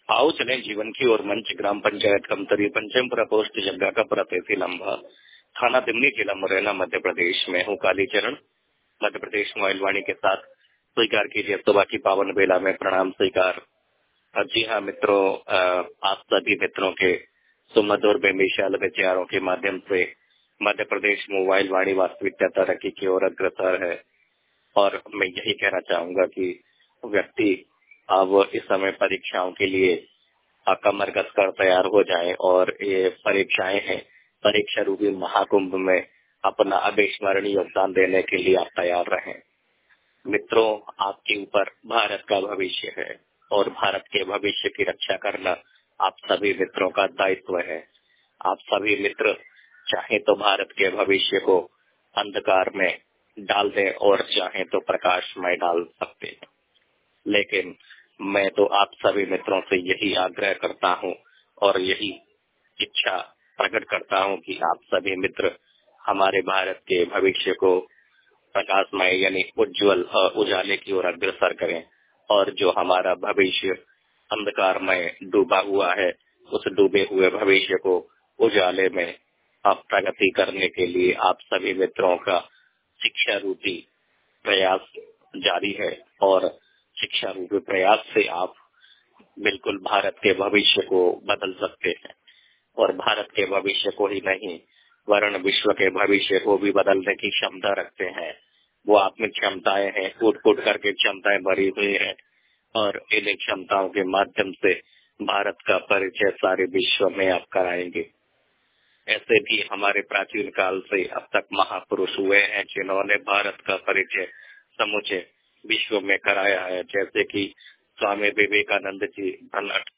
आओ चलें जीवन की ओर मंच ग्राम पंचायत कमतरी पंचमपुरा पोस्ट जग्गा का तहसील लंबा थाना दिमनी जिला मुरैना मध्य प्रदेश में हूँ। कालीचरण मध्य प्रदेश मोबाइल वाणी के साथ स्वीकार कीजिए सुबह की पावन बेला में प्रणाम स्वीकार। जी हाँ मित्रों, आप सभी मित्रों के सुमधुर बेमिसाल विचारों के माध्यम से मध्य प्रदेश मोबाइल वाणी वास्तविकता तरक्की की ओर अग्रसर है। और मैं यही कहना चाहूंगा कि व्यक्ति अब इस समय परीक्षाओं के लिए कमर कसकर तैयार हो जाएं और ये परीक्षाएं हैं, परीक्षा रूपी महाकुंभ में अपना अविस्मरणीय योगदान देने के लिए आप तैयार रहें। मित्रों, आपके ऊपर भारत का भविष्य है और भारत के भविष्य की रक्षा करना आप सभी मित्रों का दायित्व है। आप सभी मित्र चाहे तो भारत के भविष्य को अंधकार में डाल दें और चाहे तो प्रकाश में डाल सकते हैं, लेकिन मैं तो आप सभी मित्रों से यही आग्रह करता हूं और यही इच्छा प्रकट करता हूं कि आप सभी मित्र हमारे भारत के भविष्य को प्रकाशमय यानी उज्जवल उजाले की ओर अग्रसर करें और जो हमारा भविष्य अंधकार में डूबा हुआ है उस डूबे हुए भविष्य को उजाले में प्रगति करने के लिए आप सभी मित्रों का शिक्षा रूपी प्रयास जारी है और शिक्षा रूपी प्रयास से आप बिल्कुल भारत के भविष्य को बदल सकते हैं और भारत के भविष्य को ही नहीं वरन विश्व के भविष्य को भी बदलने की क्षमता रखते हैं। वो आप में क्षमताएं हैं, कूट कूट करके क्षमताएं भरी हुई हैं और इन क्षमताओं के माध्यम से भारत का परिचय सारे विश्व में आप कराएंगे। ऐसे भी हमारे प्राचीन काल से अब तक महापुरुष हुए हैं जिन्होंने भारत का परिचय समूचे विश्व में कराया है, जैसे कि स्वामी विवेकानंद जी,